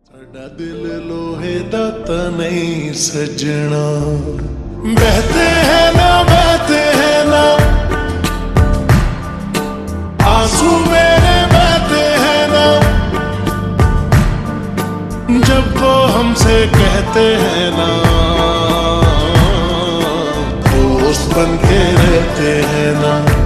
साडा दिल लोहे दा ता नहीं सजना, बहते हैं ना आंसू मेरे बहते हैं ना, जब वो हमसे कहते हैं ना, दोस्त बन के रहते हैं ना।